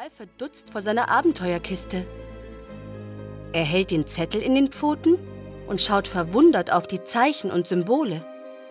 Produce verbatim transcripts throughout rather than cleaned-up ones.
total verdutzt vor seiner Abenteuerkiste. Er hält den Zettel in den Pfoten und schaut verwundert auf die Zeichen und Symbole.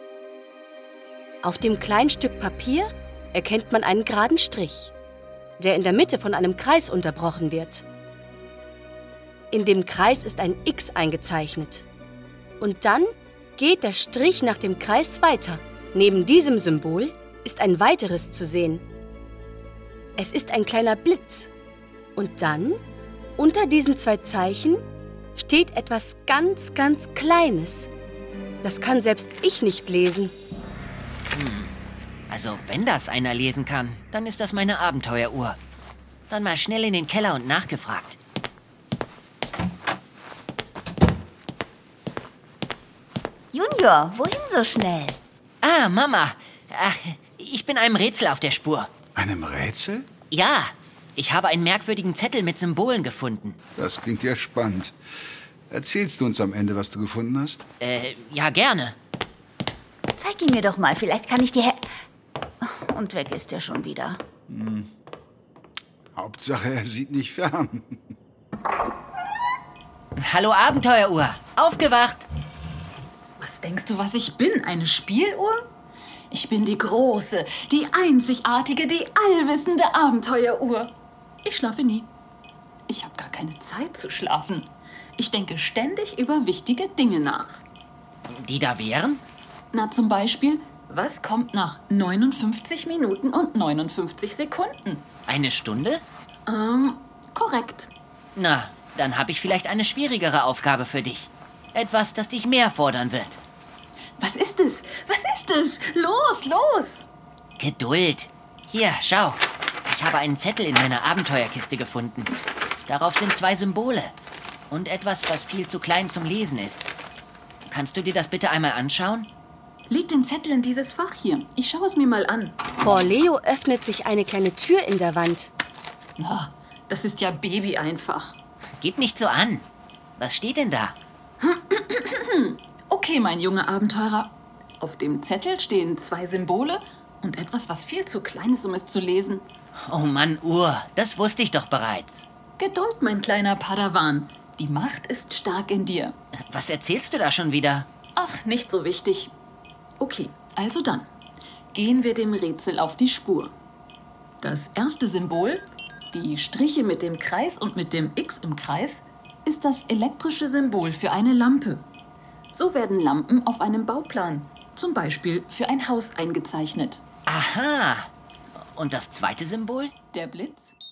Auf dem kleinen Stück Papier erkennt man einen geraden Strich, der in der Mitte von einem Kreis unterbrochen wird. In dem Kreis ist ein X eingezeichnet. Und dann geht der Strich nach dem Kreis weiter. Neben diesem Symbol ist ein weiteres zu sehen. Es ist ein kleiner Blitz. Und dann, unter diesen zwei Zeichen, steht etwas ganz, ganz Kleines. Das kann selbst ich nicht lesen. Hm. Also, wenn das einer lesen kann, dann ist das meine Abenteueruhr. Dann mal schnell in den Keller und nachgefragt. Junior, wohin so schnell? Ah, Mama. Ach, ich bin einem Rätsel auf der Spur. Einem Rätsel? Ja, ich habe einen merkwürdigen Zettel mit Symbolen gefunden. Das klingt ja spannend. Erzählst du uns am Ende, was du gefunden hast? Äh, ja, gerne. Zeig ihn mir doch mal, vielleicht kann ich dir... Und weg ist er schon wieder. Hm. Hauptsache, er sieht nicht fern. Hallo Abenteueruhr, aufgewacht! Was denkst du, was ich bin? Eine Spieluhr? Ich bin die große, die einzigartige, die allwissende Abenteueruhr. Ich schlafe nie. Ich habe gar keine Zeit zu schlafen. Ich denke ständig über wichtige Dinge nach. Die da wären? Na, zum Beispiel, was kommt nach neunundfünfzig Minuten und neunundfünfzig Sekunden? Eine Stunde? Ähm, korrekt. Na, dann habe ich vielleicht eine schwierigere Aufgabe für dich. Etwas, das dich mehr fordern wird. Was ist es? Was ist es? Los, los! Geduld. Hier, schau. Ich habe einen Zettel in meiner Abenteuerkiste gefunden. Darauf sind zwei Symbole. Und etwas, was viel zu klein zum Lesen ist. Kannst du dir das bitte einmal anschauen? Leg den Zettel in dieses Fach hier. Ich schaue es mir mal an. Vor Leo öffnet sich eine kleine Tür in der Wand. Na, das ist ja Baby einfach. Gib nicht so an. Was steht denn da? Okay, mein junger Abenteurer. Auf dem Zettel stehen zwei Symbole und etwas, was viel zu klein ist, um es zu lesen. Oh Mann, Uhr, das wusste ich doch bereits. Geduld, mein kleiner Padawan. Die Macht ist stark in dir. Was erzählst du da schon wieder? Ach, nicht so wichtig. Okay, also dann. Gehen wir dem Rätsel auf die Spur. Das erste Symbol, die Striche mit dem Kreis und mit dem X im Kreis, ist das elektrische Symbol für eine Lampe. So werden Lampen auf einem Bauplan, zum Beispiel für ein Haus, eingezeichnet. Aha. Und das zweite Symbol? Der Blitz